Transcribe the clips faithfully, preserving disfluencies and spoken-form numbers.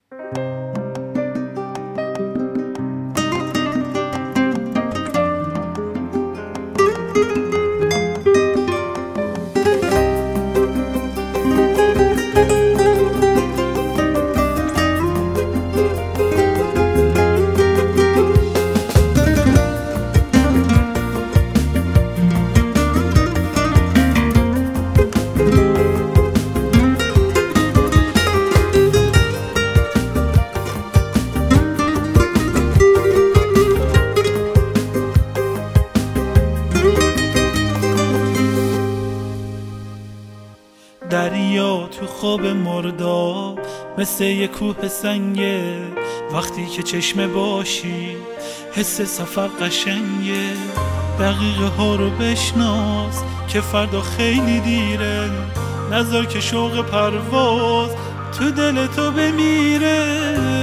دریا تو خواب مرداب مثل یه کوه سنگه، وقتی که چشمه باشی حس سفر قشنگه. دقیقه ها رو بشناس که فردا خیلی دیره، نذار که شوق پرواز تو دل تو بمیره.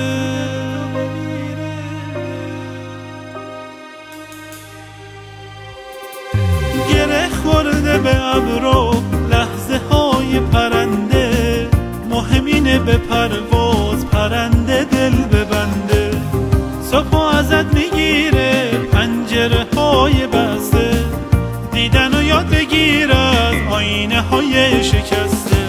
گره خورده به ابرو لحظه های پرنده، مهم اینه به پرواز پرنده دل ببنده. صبح ازت میگیره پنجره های بسته، دیدن و یاد بگیر از آینه های شکسته.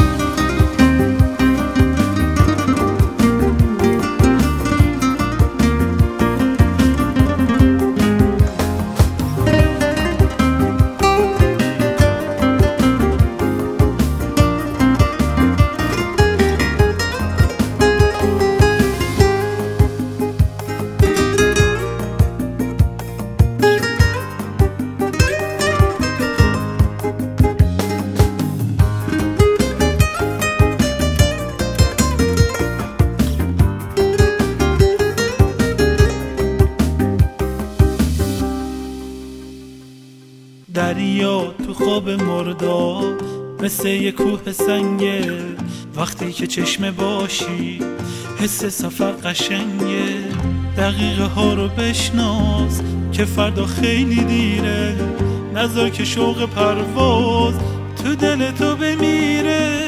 دریا تو خواب مرداب مثل یه کوه سنگه، وقتی که چشمه باشی حس سفر قشنگه. دقیقه ها رو بشناس که فردا خیلی دیره، نذار که شوق پرواز تو دل تو بمیره.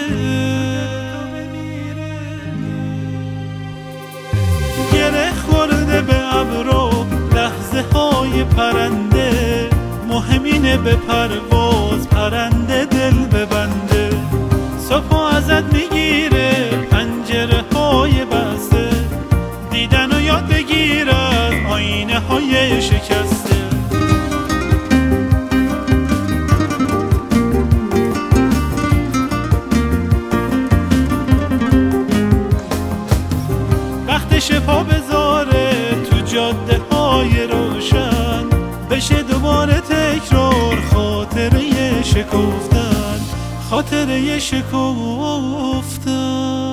گره خورده به ابرو لحظه های پرنده، مهم اینه به پرواز پرنده دل ببنده. صبح ازت میگیره پنجره های بسته، دیدن و یاد بگیر از آینه های شکسته. وقتش پا بذاره تو جاده های روشن، بشه دوباره تکرار خاطره شکفتن، خاطره شکفتن.